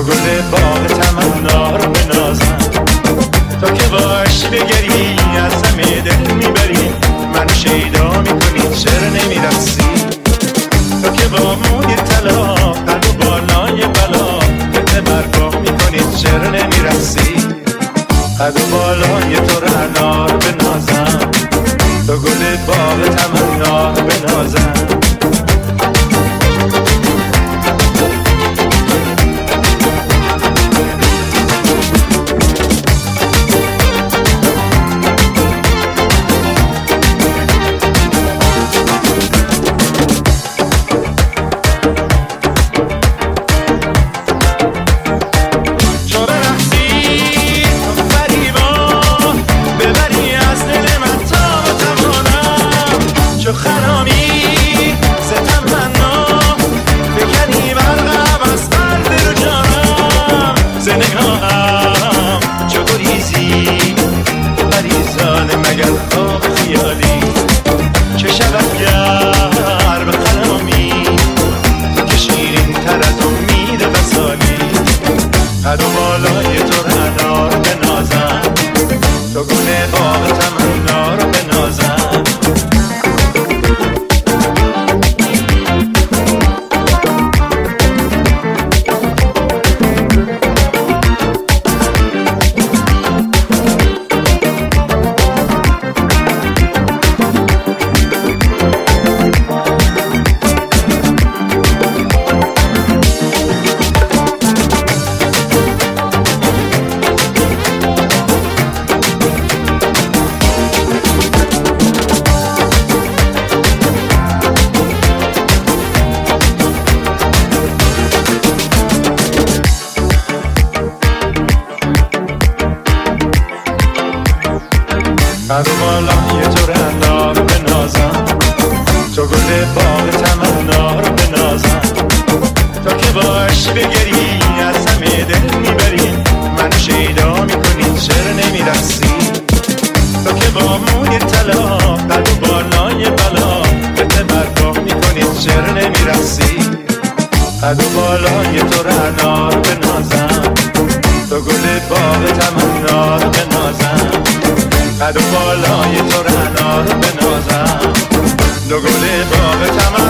گل باغ تمنا رو بنازم، تا که باشی بگری از همه دل میبری، منو شیدا میکنی چرا نمیرسی، تا که با موی طلا قلب و بالای بلا بده برگاه میکنی چرا نمیرسی، قد و بالای تو رعنا رو بنازم، تا گل باغ تمنا رو بنازم. قد و بالای تو رعنا رو بنازم، تا گل باغ تمنا رو بنازم. قد و بالای تو رعنا رو بنازم، تو گل باغ تمنا رو بنازم، تا که باشی بگری از همه دل میبری، منو شیدا میکنی چرا نمیرسی، تا که با موی طلا قد و بالای بلا بده برگاه میکنی چرا نمیرسی، قد و بالای تو رعنا رو بنازم، تو گل باغ تمنا رو بنازم، قد و بالای تو رعنا رو بنازم، دو گل باغ تمنا